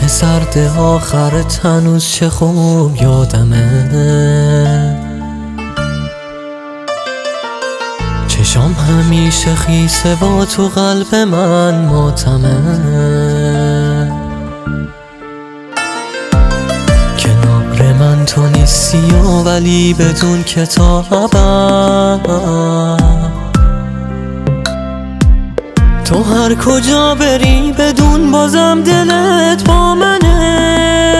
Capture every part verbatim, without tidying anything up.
شب سرد آخرت هنوز چه خوب یادمه. چشام همیشه خیسه و تو قلب من ماتمه. کنار من تو نیستی و ولی بدون کتابم تو هر کجا بری بدون بازم دلت با منه.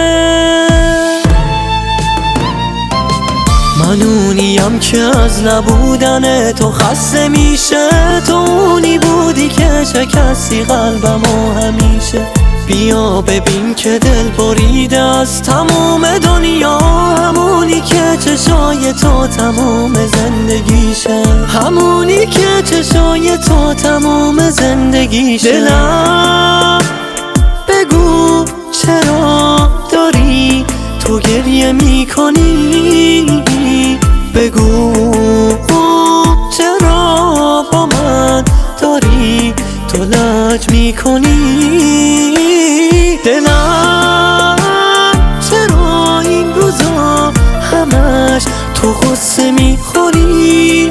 من اونیم که از نبودن تو خسته میشه، تو اونی بودی که شکستی قلبمو همیشه. بیا ببین که دل بریده از تموم دنیا، همونی که چشای تو تموم زندگیشه، همونی که چشای تو تموم زندگیشه. دلم بگو چرا داری تو گریه میکنی، بگو چرا با من داری تو لج میکنی. دلم چرا این روزا همش تو غصه میخوری،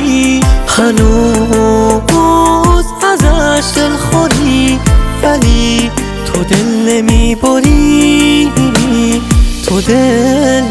هنوز ازش دل خوری ولی تو دل نمیبری، تو دل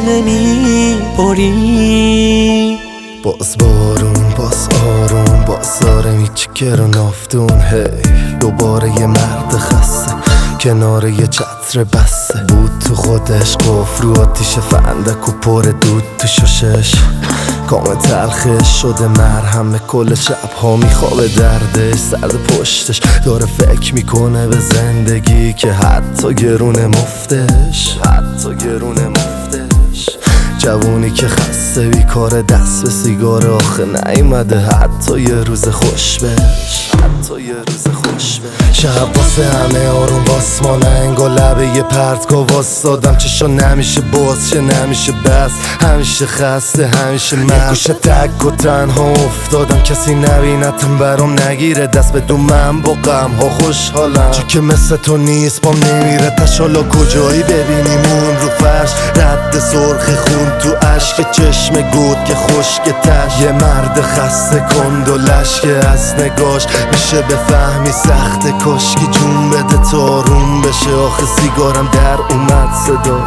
نمیبری. باز بارون باز آروم باز داره میچکر و نافتون. هی دوباره یه مرد خسته کنار یه چتر بسته بود تو خودش، قفل رو آتیش فندک و پر دود تو ششش. کام تلخش شده مرهم کل شب ها میخوابه دردش، سرد پشتش داره فکر میکنه به زندگی که حتی گرونه مفتش، حتی گرونه مفتش. جوونی که خسته بیکاره دست به سیگار آخه نیومده حتی یه روز خوش بش، حتی یه روز خوش بش. شب واسه همه آروم واسمانه انگار لبه یه پرتگاه واسدادم، چشا نمیشه باز شه نمیشه بس، همیشه خسته همیشه من گوشه تک و تنها افتادم، کسی نبینتم برام نگیره دست به دو من با غم ها خوشحالم. چی که مثل تو نیست بام نمیره تش، حالا کجایی ببینیمون رو فرش رد سرخ خون تو عشق چشم گود که خشک تش. یه مرد خسته کند و لشکه از نگاش میشه بفهمی سخت کاشکی جون بده تا آروم بشه، آخه سیگارم در اومد صدا.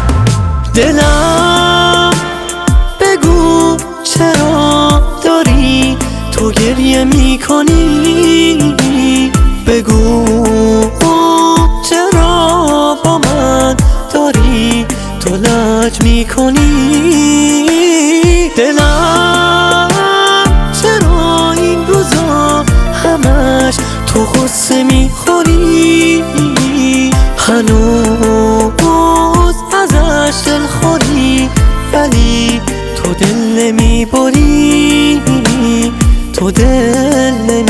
دلم بگو چرا داری تو گریه میکنی، بگو چرا با من داری تو لج میکنی. دلم چرا این روزا همش تو غصه میخوری، هنوز ازش دل خوری ولی تو دل نمیبری، تو دل نمیبری.